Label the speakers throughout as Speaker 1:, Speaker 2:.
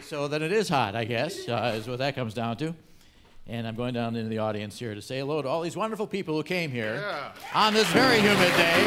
Speaker 1: so then it is hot, I guess, is what that comes down to. And I'm going down into the audience here to say hello to all these wonderful people who came here on this very humid day.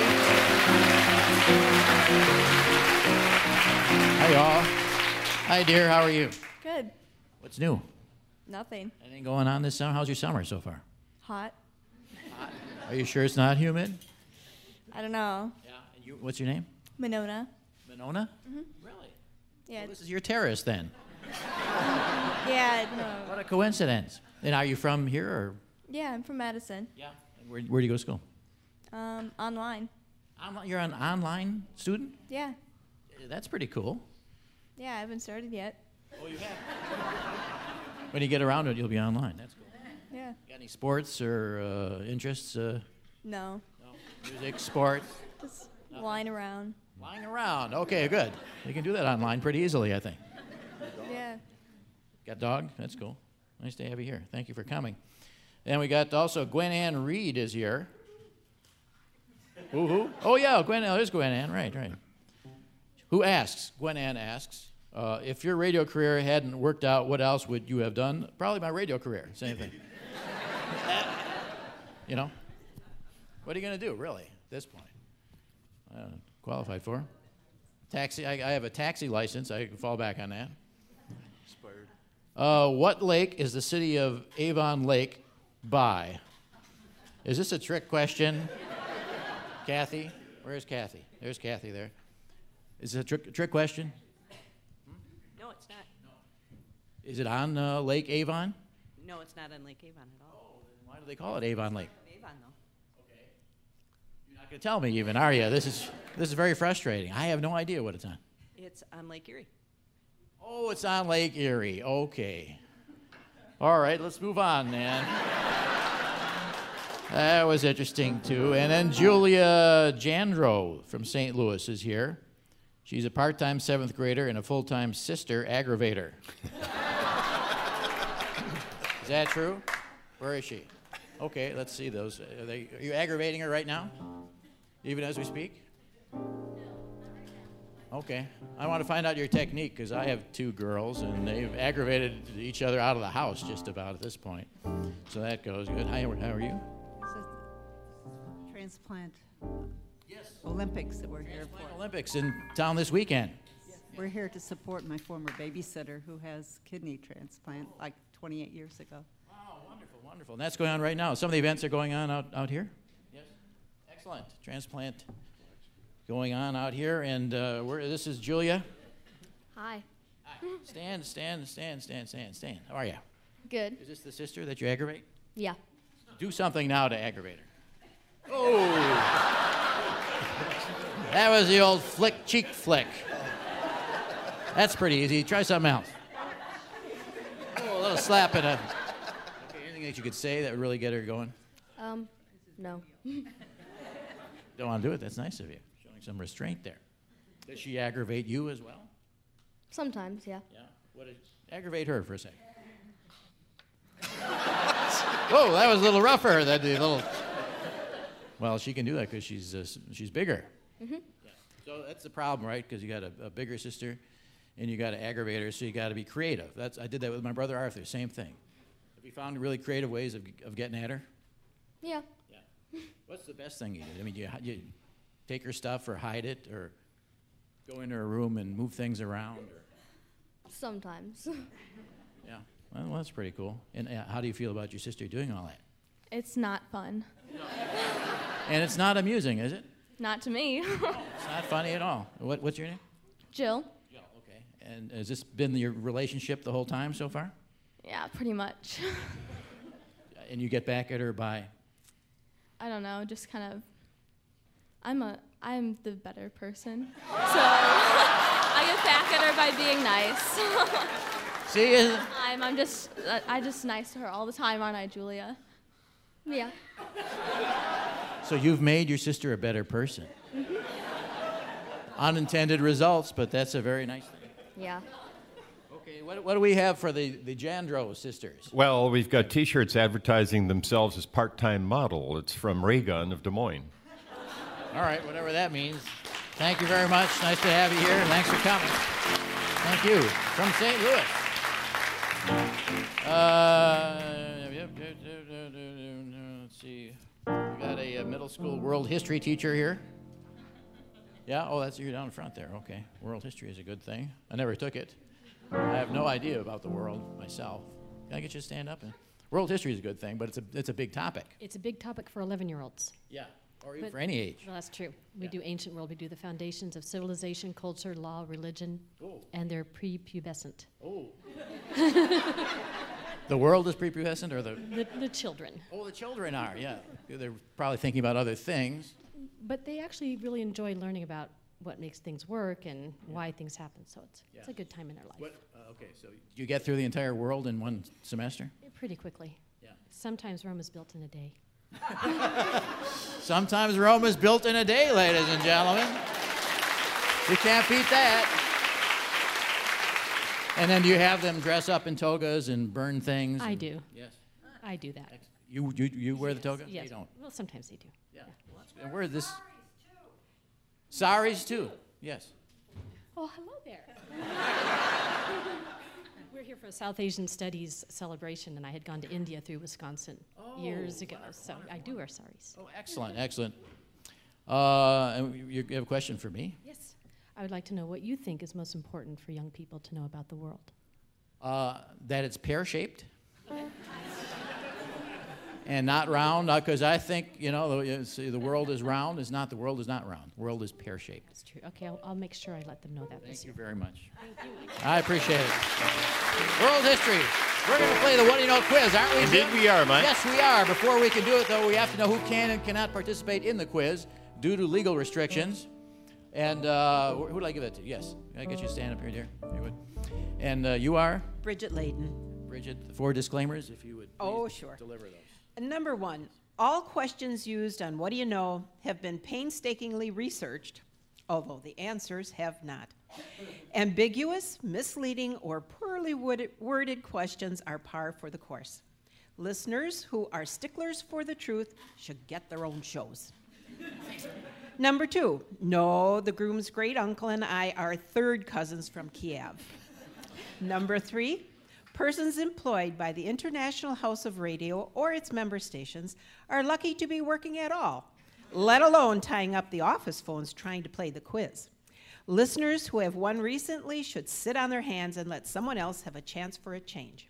Speaker 1: Hi, y'all. Hi, dear. How are you?
Speaker 2: Good.
Speaker 1: What's new?
Speaker 2: Nothing.
Speaker 1: Anything going on this summer? How's your summer so far?
Speaker 2: Hot.
Speaker 1: Hot. Are you sure it's not humid?
Speaker 2: I don't know.
Speaker 1: Yeah. And you, what's your name?
Speaker 2: Monona.
Speaker 1: Monona?
Speaker 2: Mm-hmm.
Speaker 1: Really?
Speaker 2: Yeah.
Speaker 1: Well, this is your terrace then.
Speaker 2: Yeah, no.
Speaker 1: What a coincidence. And are you from here or?
Speaker 2: Yeah, I'm from Madison.
Speaker 1: Yeah. And where do you go to school?
Speaker 2: Online.
Speaker 1: You're an online student?
Speaker 2: Yeah.
Speaker 1: That's pretty cool.
Speaker 2: Yeah, I haven't started yet.
Speaker 1: Oh, you have? When you get around to it, you'll be online. That's cool.
Speaker 2: Yeah.
Speaker 1: Got any sports or interests?
Speaker 2: No.
Speaker 1: No. Music, sports?
Speaker 2: Just lying around.
Speaker 1: Lying around. Okay, good. You can do that online pretty easily, I think.
Speaker 2: Yeah.
Speaker 1: Got a dog? That's cool. Nice to have you here. Thank you for coming. And we got also Gwen Ann Reed is here. Who? Oh, yeah, there's Gwen Ann. Right. Who asks? Gwen Ann asks, if your radio career hadn't worked out, what else would you have done? Probably my radio career. Same thing. You know? What are you going to do, really, at this point? Qualified for? Taxi. I have a taxi license. I can fall back on that. Expired. What lake is the city of Avon Lake by? Is this a trick question? Kathy? Where's Kathy? There's Kathy there. Is it a trick question?
Speaker 3: No, it's not.
Speaker 1: Is it on Lake Avon?
Speaker 3: No, it's not on Lake Avon at all.
Speaker 1: Oh, then why do they call it Avon Lake?
Speaker 3: Avon, though.
Speaker 1: Okay. You're not going to tell me even, are you? This is very frustrating. I have no idea what it's on.
Speaker 3: It's on Lake Erie.
Speaker 1: Oh, it's on Lake Erie. Okay. All right, let's move on, then. That was interesting, too. And then Julia Jandro from St. Louis is here. She's a part-time 7th grader and a full-time sister aggravator. Is that true? Where is she? Okay, let's see those. Are you aggravating her right now? Even as we speak? Okay. I want to find out your technique because I have 2 girls and they've aggravated each other out of the house just about at this point. So that goes good. Hi, how are you?
Speaker 4: It's a transplant
Speaker 1: Yes.
Speaker 4: Olympics that we're here for.
Speaker 1: Olympics in town this weekend.
Speaker 4: We're here to support my former babysitter who has kidney transplant like 28 years ago.
Speaker 1: Wow, wonderful, wonderful. And that's going on right now. Some of the events are going on out here? Yes. Excellent. Transplant going on out here. And this is Julia.
Speaker 5: Hi.
Speaker 1: Hi. Stand. How are you?
Speaker 5: Good.
Speaker 1: Is this the sister that you aggravate?
Speaker 5: Yeah.
Speaker 1: Do something now to aggravate her. Oh! That was the old cheek flick. That's pretty easy. Try something else. Oh, a little slap in a... Okay, anything that you could say that would really get her going?
Speaker 5: No.
Speaker 1: Don't want to do it? That's nice of you. Showing some restraint there. Does she aggravate you as well?
Speaker 5: Sometimes, yeah.
Speaker 1: Yeah? Aggravate her for a second. Whoa, that was a little rougher. Well, she can do that because she's bigger.
Speaker 5: Mm-hmm.
Speaker 1: Yeah. So that's the problem, right? Because you got a bigger sister, and you got to aggravate her, so you got to be creative. I did that with my brother Arthur. Same thing. Have you found really creative ways of getting at her?
Speaker 5: Yeah.
Speaker 1: Yeah. What's the best thing you did? I mean, you take her stuff or hide it, or go into her room and move things around, or...
Speaker 5: Sometimes.
Speaker 1: Yeah. Well, that's pretty cool. And how do you feel about your sister doing all that?
Speaker 5: It's not fun.
Speaker 1: And it's not amusing, is it?
Speaker 5: Not to me.
Speaker 1: No, it's not funny at all. What's your name?
Speaker 5: Jill?
Speaker 1: Jill, okay. And has this been your relationship the whole time so far?
Speaker 5: Yeah, pretty much.
Speaker 1: And you get back at her by?
Speaker 5: I don't know, just kind of... I'm the better person. So I get back at her by being nice.
Speaker 1: See?
Speaker 5: I just nice to her all the time, aren't I, Julia? Yeah.
Speaker 1: So you've made your sister a better person.
Speaker 5: Mm-hmm.
Speaker 1: Unintended results, but that's a very nice thing.
Speaker 5: Yeah.
Speaker 1: Okay, what do we have for the Jandro sisters?
Speaker 6: Well, we've got T-shirts advertising themselves as part-time model. It's from Raygun of Des Moines.
Speaker 1: All right, whatever that means. Thank you very much. Nice to have you here. Thanks for coming. Thank you. From St. Louis. Let's see. We got a middle school world history teacher here. Yeah? Oh, that's you down front there. Okay. World history is a good thing. I never took it. I have no idea about the world myself. Can I get you to stand up? World history is a good thing, but it's a big topic.
Speaker 7: It's a big topic for 11-year-olds.
Speaker 1: Yeah. Or even
Speaker 7: But-
Speaker 1: for any age.
Speaker 7: Well, that's true. We
Speaker 1: Yeah.
Speaker 7: do ancient world. We do the foundations of civilization, culture, law, religion,
Speaker 1: Oh.
Speaker 7: and they're prepubescent.
Speaker 1: Oh. The world is prepubescent, or the
Speaker 7: The children.
Speaker 1: the children are, yeah. They're probably thinking about other things.
Speaker 7: But they actually really enjoy learning about what makes things work and why things happen. So it's
Speaker 1: Yeah.
Speaker 7: a good time in their life.
Speaker 1: Okay, so you get through the entire world in one semester?
Speaker 7: Pretty quickly.
Speaker 1: Yeah.
Speaker 7: Sometimes Rome is built in a day.
Speaker 1: Sometimes Rome is built in a day, ladies and gentlemen. You can't beat that. And then do you have them dress up in togas and burn things?
Speaker 7: I do.
Speaker 1: Yes.
Speaker 7: I do that.
Speaker 1: You wear the toga?
Speaker 7: Yes.
Speaker 1: They don't.
Speaker 7: Well, sometimes they do.
Speaker 1: Yeah. Well, that's good. And where this? Saris too. Yes.
Speaker 7: Oh, hello there. We're here for a South Asian Studies celebration, and I had gone to India through Wisconsin years ago, so I do wear saris.
Speaker 1: Oh, excellent, excellent. And you have a question for me?
Speaker 7: Yes. I would like to know what you think is most important for young people to know about the world.
Speaker 1: That it's pear-shaped and not round, because I think, the world is round. It's not. The world is not round. The world is pear-shaped.
Speaker 7: That's true. Okay, I'll make sure I let them know that this
Speaker 1: Thank you
Speaker 7: year.
Speaker 1: very much. I appreciate it. World history. We're going to play the What Do You Know quiz, aren't we,
Speaker 6: Indeed
Speaker 1: Jim?
Speaker 6: we are, Mike.
Speaker 1: Yes, we are. Before we can do it, though, we have to know who can and cannot participate in the quiz due to legal restrictions. And who would I give that to? Yes. Can I get you to stand up here, dear? You would. And you are?
Speaker 3: Bridget Layton.
Speaker 1: Bridget, 4 disclaimers, if you would please
Speaker 3: Oh, sure.
Speaker 1: deliver those.
Speaker 3: Number 1, all questions used on What Do You Know have been painstakingly researched, although the answers have not. Ambiguous, misleading, or poorly worded questions are par for the course. Listeners who are sticklers for the truth should get their own shows. Number 2, no, the groom's great uncle and I are third cousins from Kiev. Number 3, persons employed by the International House of Radio or its member stations are lucky to be working at all, let alone tying up the office phones trying to play the quiz. Listeners who have won recently should sit on their hands and let someone else have a chance for a change.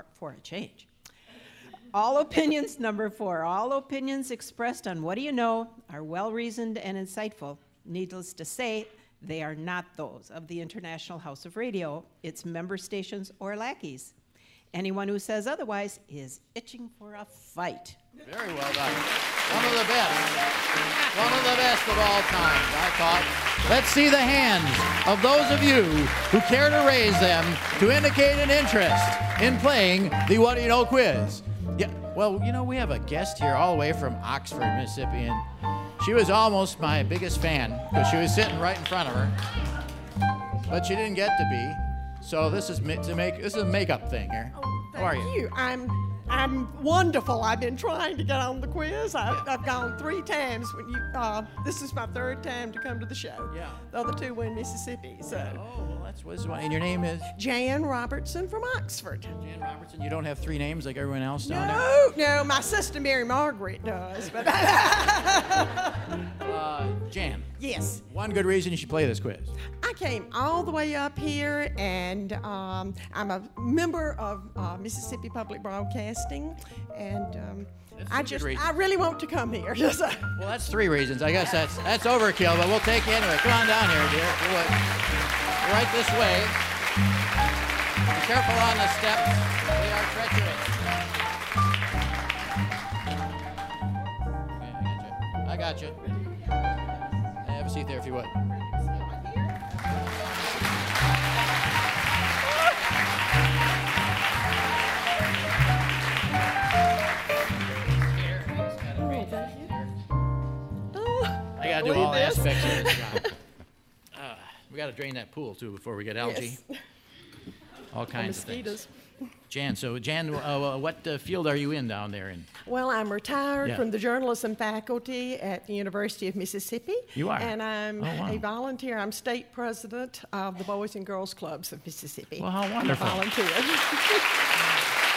Speaker 3: All opinions, number 4, all opinions expressed on What Do You Know are well-reasoned and insightful. Needless to say, they are not those of the International House of Radio, its member stations, or lackeys. Anyone who says otherwise is itching for a fight.
Speaker 1: Very well done. One of the best. One of the best of all time, I thought. Let's see the hands of those of you who care to raise them to indicate an interest in playing the What Do You Know quiz. Yeah, well, we have a guest here all the way from Oxford, Mississippi, and she was almost my biggest fan because she was sitting right in front of her, but she didn't get to be. So this is a makeup thing here. How are you?
Speaker 8: I'm wonderful. I've been trying to get on the quiz. I've gone 3 times. This is my 3rd time to come to the show.
Speaker 1: Yeah.
Speaker 8: The other 2 were in Mississippi. So
Speaker 1: Oh, well, that's what's and your name is
Speaker 8: Jan Robertson from Oxford.
Speaker 1: Jan Robertson. You don't have 3 names like everyone else down there.
Speaker 8: No, my sister Mary Margaret does. But
Speaker 1: Jan.
Speaker 8: yes,
Speaker 1: One good reason you should play this quiz.
Speaker 8: I came all the way up here, and I'm a member of Mississippi Public Broadcasting, and
Speaker 1: That's a good reason.
Speaker 8: I really want to come here.
Speaker 1: Well, that's 3 reasons. I guess that's overkill, but we'll take you anyway. Come on down here, dear. If you would. Right this way. Be careful on the steps. They are treacherous. Okay, I got you. Have a seat there if you would. I gotta do all aspects of this job. We gotta drain that pool too before we get algae.
Speaker 8: Yes.
Speaker 1: All kinds of
Speaker 8: Mosquitoes.
Speaker 1: things. Jan, so Jan, what field are you in down there?
Speaker 8: Well, I'm retired
Speaker 1: Yeah.
Speaker 8: from the journalism faculty at the University of Mississippi.
Speaker 1: You are?
Speaker 8: And I'm
Speaker 1: Oh, wow.
Speaker 8: a volunteer. I'm state president of the Boys and Girls Clubs of Mississippi.
Speaker 1: Well, how
Speaker 8: I'm a
Speaker 1: wonderful.
Speaker 8: volunteer.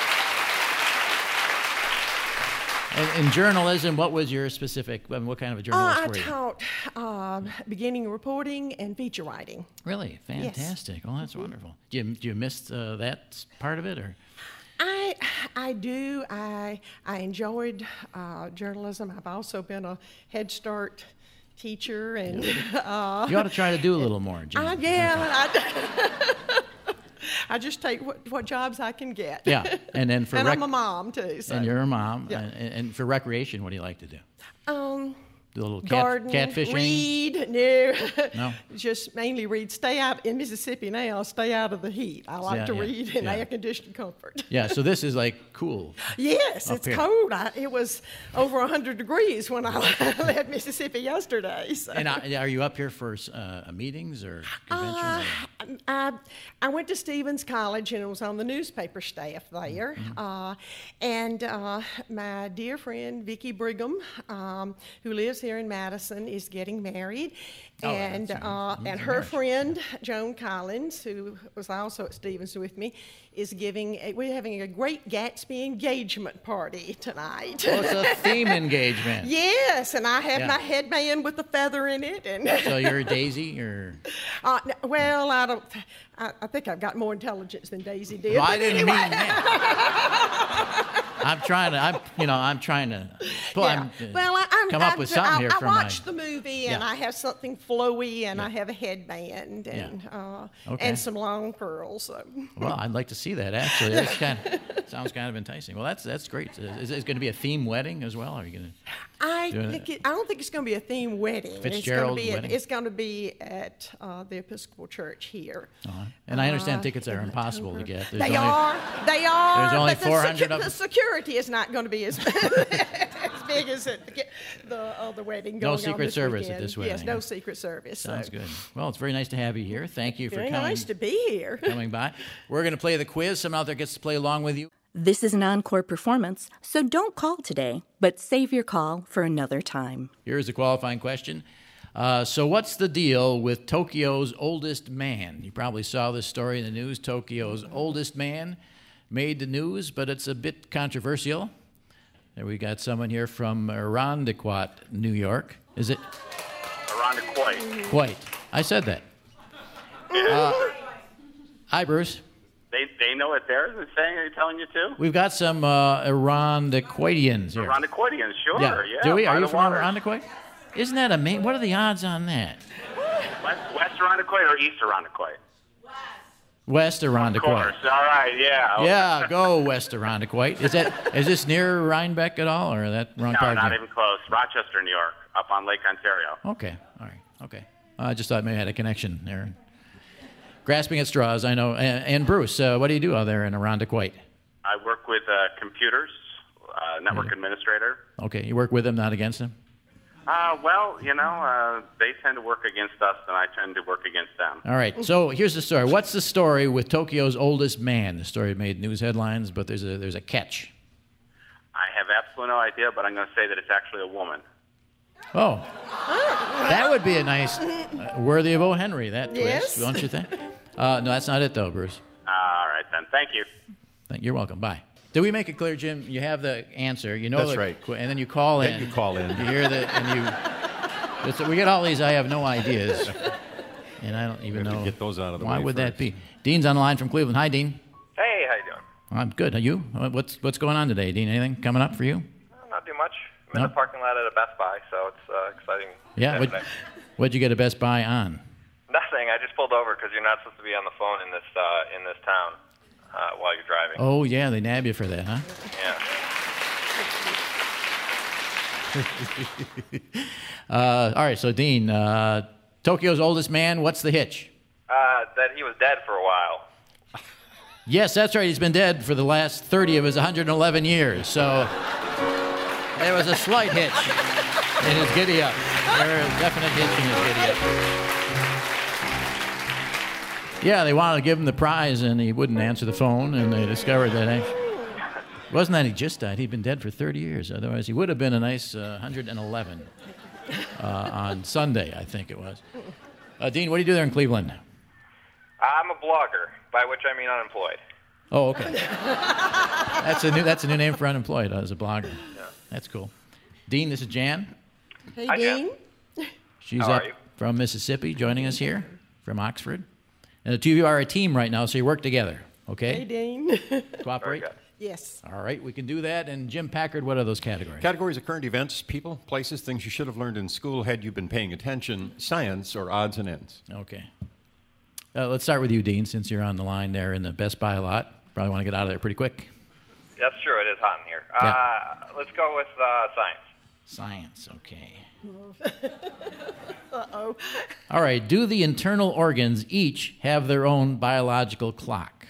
Speaker 1: In journalism, what was your specific, what kind of a journalist
Speaker 8: I
Speaker 1: were you?
Speaker 8: taught beginning reporting and feature writing.
Speaker 1: Really? Fantastic. Well, that's wonderful. Do you miss that part of it, or?
Speaker 8: I do. I enjoyed journalism. I've also been a Head Start teacher, and
Speaker 1: You ought to try to do a little more, Jan.
Speaker 8: I just take what jobs I can get.
Speaker 1: Yeah, and then for
Speaker 8: and I'm a mom too. So.
Speaker 1: and you're a mom,
Speaker 8: Yeah.
Speaker 1: and for recreation, what do you like to do? Do a little
Speaker 8: Garden,
Speaker 1: catfishing?
Speaker 8: read, no.
Speaker 1: No?
Speaker 8: Just mainly read. Stay out in Mississippi now. Stay out of the heat. I like to
Speaker 1: yeah,
Speaker 8: read in
Speaker 1: yeah.
Speaker 8: air-conditioned comfort.
Speaker 1: Yeah, so this is like cool.
Speaker 8: Yes,
Speaker 1: Up
Speaker 8: it's
Speaker 1: here.
Speaker 8: cold. It was over 100 degrees when I left Mississippi yesterday. So.
Speaker 1: And are you up here for meetings or conventions?
Speaker 8: I went to Stevens College and was on the newspaper staff there. And my dear friend Vicki Brigham, who lives here in Madison, is getting married.
Speaker 1: Oh,
Speaker 8: And
Speaker 1: that's right.
Speaker 8: and her friend Joan Collins, who was also at Stevens with me, is we're having a great Gatsby engagement party tonight.
Speaker 1: Oh, it's a theme engagement.
Speaker 8: Yes, and I have
Speaker 1: Yeah.
Speaker 8: my headband with the feather in it, and
Speaker 1: So you're Daisy, or
Speaker 8: well, I don't. I think I've got more intelligence than Daisy did.
Speaker 1: well, I
Speaker 8: but
Speaker 1: didn't
Speaker 8: anyway.
Speaker 1: mean that. I'm trying to. Come up with something here
Speaker 8: I
Speaker 1: from my.
Speaker 8: watched the movie, and
Speaker 1: Yeah.
Speaker 8: I have something flowy, and I have a headband, and
Speaker 1: Okay.
Speaker 8: and some long pearls. So.
Speaker 1: Well, I'd like to see that actually. That sounds kind of enticing. Well, that's great. Is it going to be a theme wedding as well? Are you going to?
Speaker 8: I
Speaker 1: Doing
Speaker 8: don't think it's going to be a theme wedding.
Speaker 1: Fitzgerald's
Speaker 8: it's
Speaker 1: wedding?
Speaker 8: It's going to be at the Episcopal Church here.
Speaker 1: And I understand tickets are impossible to get.
Speaker 8: They are. They are.
Speaker 1: There's only
Speaker 8: but the
Speaker 1: 400 of
Speaker 8: the
Speaker 1: them.
Speaker 8: security is not going to be as big as the wedding going on
Speaker 1: Secret
Speaker 8: this
Speaker 1: Service
Speaker 8: weekend.
Speaker 1: at this wedding,
Speaker 8: Yes,
Speaker 1: huh?
Speaker 8: no Secret Service.
Speaker 1: Sounds
Speaker 8: so.
Speaker 1: good. Well, it's very nice to have you here. Thank you for
Speaker 8: Very
Speaker 1: coming.
Speaker 8: nice to be here.
Speaker 1: Coming by. We're going to play the quiz. Someone out there gets to play along with you.
Speaker 9: This is an encore performance, so don't call today, but save your call for another time.
Speaker 1: Here's a qualifying question. So what's the deal with Tokyo's oldest man? You probably saw this story in the news. Tokyo's oldest man made the news, but it's a bit controversial. There we got someone here from Irondequoit, New York. Is it?
Speaker 10: Irondequoit.
Speaker 1: Quite. I said that. Hi, Bruce.
Speaker 10: They know what theirs is saying. Are you telling you too?
Speaker 1: We've got some Irondequoitians here.
Speaker 10: Irondequoitians, sure. Yeah.
Speaker 1: Do we? Are
Speaker 10: by
Speaker 1: you
Speaker 10: the
Speaker 1: from
Speaker 10: water.
Speaker 1: Irondequoit? Isn't that amazing? What are the odds on that?
Speaker 10: West Irondequoit or East Irondequoit?
Speaker 1: West
Speaker 10: Of
Speaker 1: Irondequoit.
Speaker 10: course. All right. Yeah.
Speaker 1: Yeah, go West Irondequoit. Is this near Rhinebeck at all, or that wrong
Speaker 10: No,
Speaker 1: part?
Speaker 10: not even close. Rochester, New York, up on Lake Ontario.
Speaker 1: Okay, all right, okay. I just thought maybe I had a connection there. Grasping at straws, I know. And Bruce, what do you do out there in Irondequoit?
Speaker 10: I work with computers, network administrator.
Speaker 1: Okay, you work with them, not against them?
Speaker 10: Well, they tend to work against us, and I tend to work against them.
Speaker 1: All right, so here's the story. What's the story with Tokyo's oldest man? The story made news headlines, but there's a catch.
Speaker 10: I have absolutely no idea, but I'm going to say that it's actually a woman.
Speaker 1: Oh, that would be a nice, worthy of O. Henry, that twist,
Speaker 8: Yes.
Speaker 1: don't you think? No, that's not it, though, Bruce.
Speaker 10: All right, then. Thank you.
Speaker 1: You're welcome. Bye. Did we make it clear, Jim? You have the answer. You know
Speaker 6: That's
Speaker 1: the
Speaker 6: right.
Speaker 1: And then you call in.
Speaker 6: Then you call in.
Speaker 1: You hear the we get all these. I have no ideas, and I don't even
Speaker 6: We have to
Speaker 1: know.
Speaker 6: get those out of the
Speaker 1: Why
Speaker 6: way
Speaker 1: would that
Speaker 6: first.
Speaker 1: be? Dean's on the line from Cleveland. Hi, Dean.
Speaker 11: Hey, how you doing?
Speaker 1: I'm good. Are you? What's going on today, Dean? Anything coming up for you?
Speaker 11: Not too much. I'm in
Speaker 1: No?
Speaker 11: the parking lot at a Best Buy, so it's exciting.
Speaker 1: Yeah.
Speaker 11: today.
Speaker 1: What'd you get a Best Buy on?
Speaker 11: Nothing. I just pulled over because you're not supposed to be on the phone in this town while you're driving.
Speaker 1: Oh yeah, they nab you for that, huh?
Speaker 11: Yeah.
Speaker 1: All right. So, Dean, Tokyo's oldest man. What's the hitch?
Speaker 11: That he was dead for a while.
Speaker 1: Yes, that's right. He's been dead for the last 30 of his 111 years. So there was a slight hitch in his giddy up. There was a definite hitch in his giddy up. Yeah, they wanted to give him the prize, and he wouldn't answer the phone, and they discovered that it wasn't that he just died. He'd been dead for 30 years. Otherwise, he would have been a nice 111 on Sunday, I think it was. Dean, what do you do there in Cleveland?
Speaker 11: I'm a blogger, by which I mean unemployed.
Speaker 1: Oh, okay. That's a new name for unemployed as a blogger.
Speaker 11: Yeah.
Speaker 1: That's cool. Dean, this is Jan.
Speaker 8: Hey,
Speaker 11: Hi, Jan.
Speaker 8: Dean.
Speaker 1: She's
Speaker 11: How
Speaker 1: up
Speaker 11: are you?
Speaker 1: from Mississippi, joining us here from Oxford. And the two of you are a team right now, so you work together, okay?
Speaker 8: Hey, Dean.
Speaker 1: Cooperate?
Speaker 11: Very good.
Speaker 8: Yes.
Speaker 1: All right, we can do that. And Jim Packard, what are those categories?
Speaker 6: Categories of current events, people, places, things you should have learned in school had you been paying attention, science, or odds and ends.
Speaker 1: Okay. Let's start with you, Dean, since you're on the line there in the Best Buy lot. Probably want to get out of there pretty quick.
Speaker 11: That's true. It is hot in here.
Speaker 1: Yeah.
Speaker 11: Let's go with science.
Speaker 1: Science, okay.
Speaker 8: Uh-oh.
Speaker 1: All right, do the internal organs each have their own biological clock?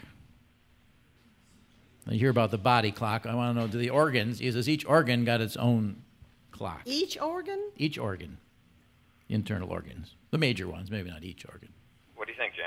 Speaker 1: You hear about the body clock. I want to know, do the organs, has each organ got its own clock?
Speaker 8: Each organ?
Speaker 1: Each organ. Internal organs. The major ones, maybe not each organ.
Speaker 11: What do you think, Jan?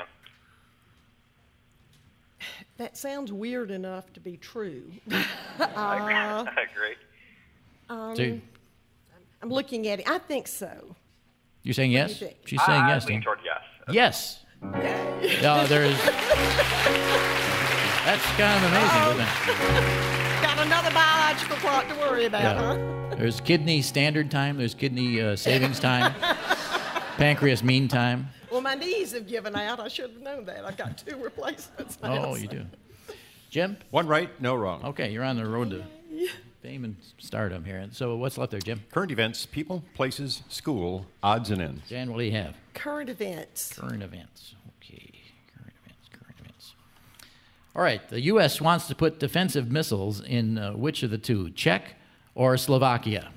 Speaker 8: That sounds weird enough to be true.
Speaker 11: I agree.
Speaker 1: So
Speaker 8: I'm looking at it. I think so.
Speaker 1: you're saying yes?
Speaker 8: do you think?
Speaker 1: She's saying yes.
Speaker 11: I lean
Speaker 1: Dan.
Speaker 11: toward yes.
Speaker 1: Yes.
Speaker 8: Okay.
Speaker 1: No, there is. That's kind of amazing, isn't it?
Speaker 8: Got another biological clock to worry about, huh?
Speaker 1: There's kidney standard time. There's kidney savings time. Pancreas mean time.
Speaker 8: Well, my knees have given out. I should have known that. I've got 2 replacements now.
Speaker 1: Oh, you do. Jim?
Speaker 6: One right, no wrong.
Speaker 1: Okay, you're on the road to fame and stardom here. So what's left there, Jim?
Speaker 6: Current events, people, places, school, odds and ends.
Speaker 1: Jan, what do you have?
Speaker 8: Current events.
Speaker 1: Current events. Okay, current events. All right, the U.S. wants to put defensive missiles in which of the two, Czech or Slovakia?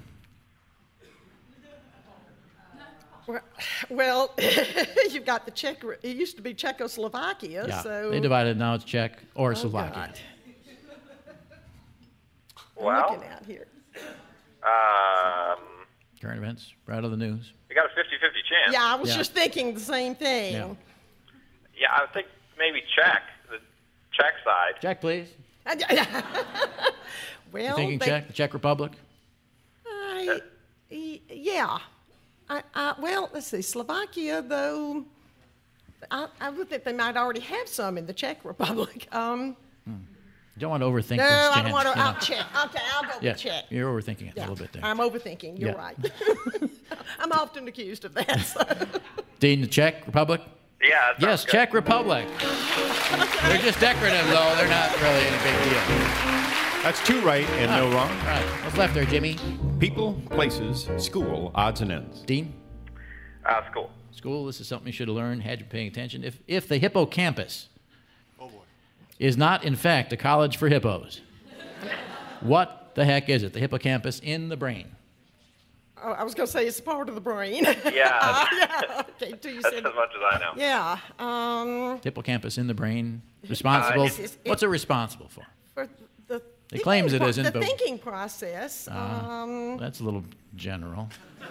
Speaker 8: Well, you've got the Czech. It used to be Czechoslovakia,
Speaker 1: Yeah,
Speaker 8: so
Speaker 1: they divided. Now it's Czech or Slovakia.
Speaker 8: God. I'm
Speaker 11: Well,
Speaker 8: looking at here.
Speaker 1: Current events, right out of the news.
Speaker 11: we got a 50-50 chance.
Speaker 8: Yeah, I was
Speaker 1: Yeah.
Speaker 8: just thinking the same thing.
Speaker 1: Yeah.
Speaker 11: Yeah, I think maybe Czech, the Czech side.
Speaker 1: Czech, please.
Speaker 8: Well,
Speaker 1: You thinking Czech? The Czech Republic?
Speaker 8: Yeah. Well, let's see. Slovakia, though, I would think they might already have some in the Czech Republic.
Speaker 1: You don't want to overthink
Speaker 8: No,
Speaker 1: this,
Speaker 8: I
Speaker 1: Jan.
Speaker 8: don't want to.
Speaker 1: You know.
Speaker 8: I'll check. Okay, I'll go
Speaker 1: Yeah,
Speaker 8: with Czech.
Speaker 1: you're overthinking it a
Speaker 8: Yeah,
Speaker 1: little bit there.
Speaker 8: I'm overthinking. You're
Speaker 1: Yeah.
Speaker 8: right. I'm often accused of that. So.
Speaker 1: Dean, the Czech Republic?
Speaker 11: Yeah. that sounds
Speaker 1: Yes,
Speaker 11: good.
Speaker 1: Czech Republic. They're just decorative, though. They're not really any big deal.
Speaker 6: That's 2 right and no wrong.
Speaker 1: All right, what's left there, Jimmy?
Speaker 6: People, places, school, odds and ends.
Speaker 1: Dean?
Speaker 11: School.
Speaker 1: School, this is something you should have learned had you been paying attention. If the hippocampus is not, in fact, a college for hippos, what the heck is it? The hippocampus in the brain.
Speaker 8: Oh, I was going to say it's part of the brain.
Speaker 11: Yeah.
Speaker 8: Yeah. Okay, so you
Speaker 11: That's
Speaker 8: said.
Speaker 11: as much as I know.
Speaker 8: Yeah.
Speaker 1: Hippocampus in the brain. Responsible. What's it responsible for?
Speaker 8: For the
Speaker 1: It claims it
Speaker 8: thinking
Speaker 1: isn't,
Speaker 8: The
Speaker 1: but-
Speaker 8: thinking process.
Speaker 1: That's a little general.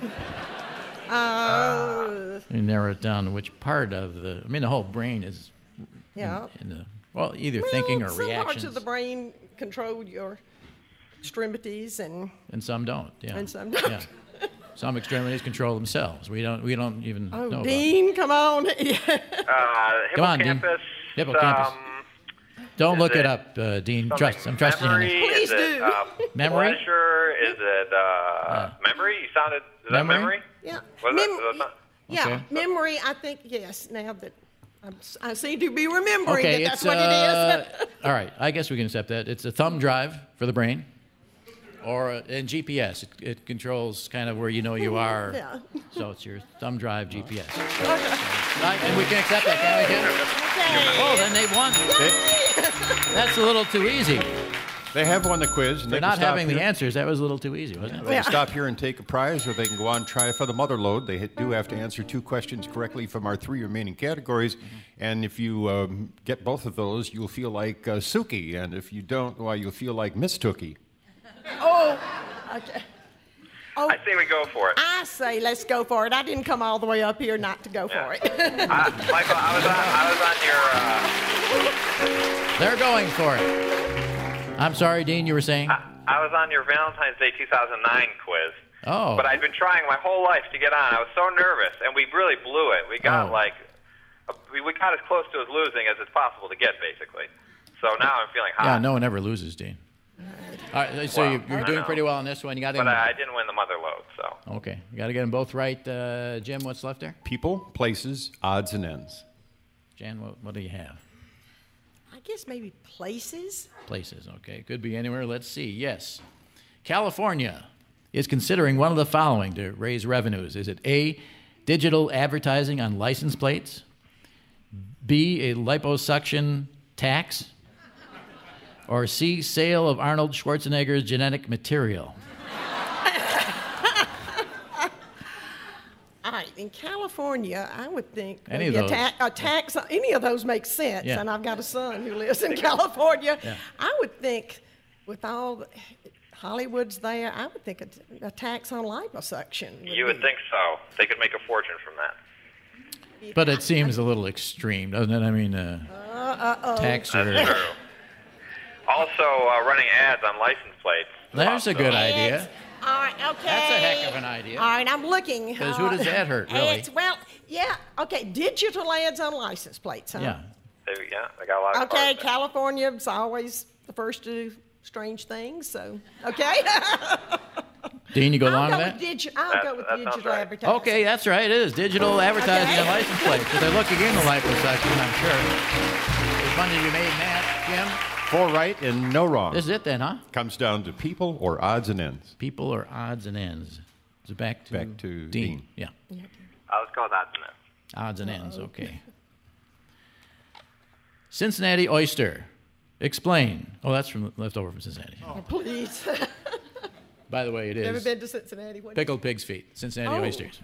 Speaker 8: Uh,
Speaker 1: You narrow it down to which part of the. I mean, the whole brain is.
Speaker 8: yeah.
Speaker 1: In the, well, either thinking or
Speaker 8: some
Speaker 1: reactions.
Speaker 8: parts of the brain control your extremities and
Speaker 1: And some don't. Yeah.
Speaker 8: And some don't.
Speaker 1: Yeah. Some extremities control themselves. We don't even know about.
Speaker 8: Dean, come on.
Speaker 1: Come on, Dean.
Speaker 11: Hippocampus.
Speaker 1: Hippocampus. Don't
Speaker 11: is
Speaker 1: look it
Speaker 11: it
Speaker 1: up, Dean.
Speaker 11: something
Speaker 1: I'm trusting you on
Speaker 11: memory?
Speaker 1: this.
Speaker 8: Please
Speaker 11: Is it,
Speaker 8: do.
Speaker 1: Memory?
Speaker 11: Pleasure? Is it memory? You sounded. Is that
Speaker 1: Memory?
Speaker 11: memory?
Speaker 8: Yeah.
Speaker 11: Was that not?
Speaker 8: Yeah,
Speaker 1: Okay.
Speaker 8: memory, I think, yes, now that I seem to be remembering
Speaker 1: Okay,
Speaker 8: that
Speaker 1: it's
Speaker 8: that's what it is.
Speaker 1: all right. I guess we can accept that. It's a thumb drive for the brain, or in GPS. It controls kind of where you know you are.
Speaker 8: Yeah.
Speaker 1: So it's your thumb drive GPS.
Speaker 8: Okay.
Speaker 1: Right, and we can accept that, can't we, Jim? Oh, then they won. That's a little too easy.
Speaker 6: They have won the quiz. And
Speaker 1: For
Speaker 6: they can
Speaker 1: not
Speaker 6: stop
Speaker 1: having the
Speaker 6: here.
Speaker 1: answers, that was a little too easy, wasn't it?
Speaker 6: They can stop here and take a prize, or they can go on and try for the mother load. They do have to answer 2 questions correctly from our 3 remaining categories. And if you get both of those, you'll feel like Suki. And if you don't, well, you'll feel like Miss Tookie.
Speaker 8: Oh, okay.
Speaker 11: I say we go for it.
Speaker 8: I say let's go for it. I didn't come all the way up here not to go for it.
Speaker 11: Michael, I was on your.
Speaker 1: They're going for it. I'm sorry, Dean, you were saying?
Speaker 11: I was on your Valentine's Day 2009 quiz.
Speaker 1: Oh.
Speaker 11: But I'd been trying my whole life to get on. I was so nervous, and we really blew it. We got we got as close to as losing as it's possible to get, basically. So now I'm feeling hot.
Speaker 1: Yeah, no one ever loses, Dean. All right, so you're doing pretty well on this one. You got.
Speaker 11: But I didn't win the mother load, so.
Speaker 1: Okay, you got to get them both right. Jim, what's left there?
Speaker 6: People, places, odds, and ends.
Speaker 1: Jan, what do you have?
Speaker 8: I guess maybe places.
Speaker 1: Places, okay. Could be anywhere. Let's see. Yes. California is considering one of the following to raise revenues. Is it A, digital advertising on license plates? B, a liposuction tax? Or C, sale of Arnold Schwarzenegger's genetic material?
Speaker 8: All right, in California, I would think
Speaker 1: Any of
Speaker 8: maybe
Speaker 1: those.
Speaker 8: a tax, any of those makes sense.
Speaker 1: Yeah.
Speaker 8: And I've got a son who lives in California.
Speaker 1: Yeah.
Speaker 8: I would think with all Hollywood's there, I would think a tax on liposuction.
Speaker 11: You would think so. They could make a fortune from that.
Speaker 1: But it seems a little extreme, doesn't it? I mean, tax or...
Speaker 11: That's true. Also, running ads on license plates.
Speaker 1: There's a good idea.
Speaker 8: All right, okay.
Speaker 1: That's a heck of an idea.
Speaker 8: All right, I'm looking.
Speaker 1: Because who does that hurt, really?
Speaker 8: Well, yeah, okay, digital ads on license plates, huh?
Speaker 1: Yeah.
Speaker 11: They got a lot of
Speaker 8: Okay,
Speaker 11: cars.
Speaker 8: California's always the first to do strange things, so, okay?
Speaker 1: Dean, you go along with that?
Speaker 8: I'll go with digital advertising.
Speaker 1: Okay, that's right. It is digital advertising on license plates. Because they're looking into liposuction, I'm sure. It's funny you made that, Jim.
Speaker 6: 4 right and no wrong.
Speaker 1: This is it then, huh?
Speaker 6: Comes down to people or odds and ends.
Speaker 1: People or odds and ends. Is it back to
Speaker 6: Dean.
Speaker 1: Yeah.
Speaker 11: Let's go with odds and ends.
Speaker 1: Odds and ends, okay. Cincinnati oyster. Explain. Oh, that's from left over from Cincinnati.
Speaker 8: Oh, please.
Speaker 1: By the way, it is.
Speaker 8: Never been to Cincinnati.
Speaker 1: Pickled pig's feet. Cincinnati
Speaker 8: Oh.
Speaker 1: oysters.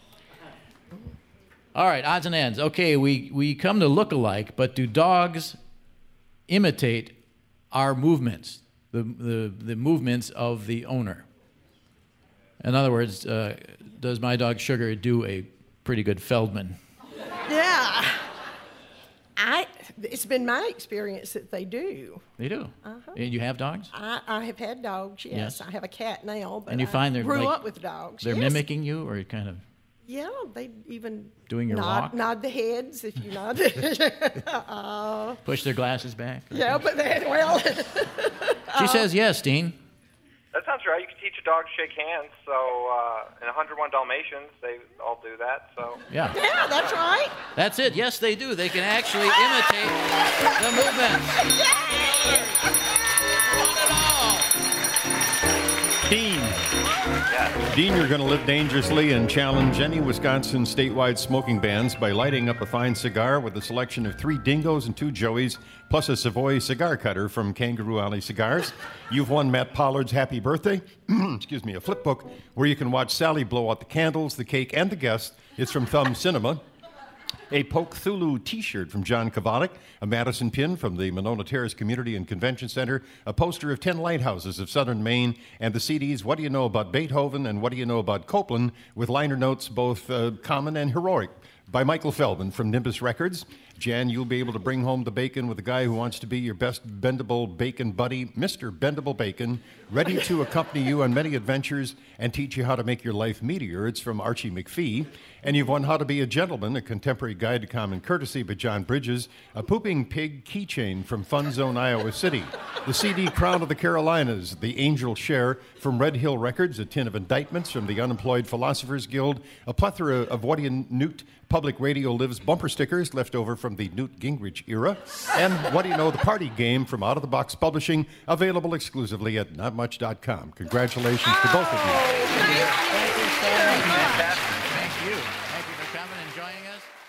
Speaker 1: All right, odds and ends. Okay, we come to look alike, but do dogs imitate our movements, the movements of the owner? In other words, does my dog Sugar do a pretty good Feldman?
Speaker 8: Yeah. It's been my experience that they do.
Speaker 1: They do.
Speaker 8: Uh-huh.
Speaker 1: And you have dogs?
Speaker 8: I have had dogs, yes.
Speaker 1: Yes.
Speaker 8: I have a cat now, but
Speaker 1: And you find
Speaker 8: I
Speaker 1: they're
Speaker 8: grew
Speaker 1: like-
Speaker 8: up with dogs.
Speaker 1: They're
Speaker 8: yes.
Speaker 1: mimicking you, or kind of
Speaker 8: Yeah, they even
Speaker 1: doing your walk?
Speaker 8: nod the heads if you nod.
Speaker 1: Push their glasses back?
Speaker 8: Yeah, but well.
Speaker 1: She says yes, Dean.
Speaker 11: That sounds right. You can teach a dog to shake hands. So, in 101 Dalmatians, they all do that. So.
Speaker 1: Yeah.
Speaker 8: Yeah, that's right.
Speaker 1: That's it. Yes, they do. They can actually imitate the movements.
Speaker 6: Dean. Dean, you're going to live dangerously and challenge any Wisconsin statewide smoking bans by lighting up a fine cigar with a selection of 3 Dingos and 2 Joeys, plus a Savoy cigar cutter from Kangaroo Alley Cigars. You've won Matt Pollard's Happy Birthday, excuse me, a flip book where you can watch Sally blow out the candles, the cake, and the guests. It's from Thumb Cinema. A Poke Thulu t-shirt from John Kovalik, a Madison pin from the Monona Terrace Community and Convention Center, a poster of 10 lighthouses of southern Maine, and the CDs What Do You Know About Beethoven and What Do You Know About Copeland, with liner notes both common and heroic, by Michael Feldman from Nimbus Records. Jan, you'll be able to bring home the bacon with the guy who wants to be your best bendable bacon buddy, Mr. Bendable Bacon, ready to accompany you on many adventures and teach you how to make your life meatier. It's from Archie McPhee. And you've won How to Be a Gentleman, a contemporary guide to common courtesy by John Bridges, a pooping pig keychain from Fun Zone, Iowa City, the CD Crown of the Carolinas, the Angel Share from Red Hill Records, a tin of indictments from the Unemployed Philosophers Guild, a plethora of What Do You Newt Public Radio Lives bumper stickers left over from the Newt Gingrich era, and What Do You Know, the Party Game from Out of the Box Publishing, available exclusively at notmuch.com. Congratulations to both of you.
Speaker 1: Thank you so much. Thank you. Thank you for coming and joining us.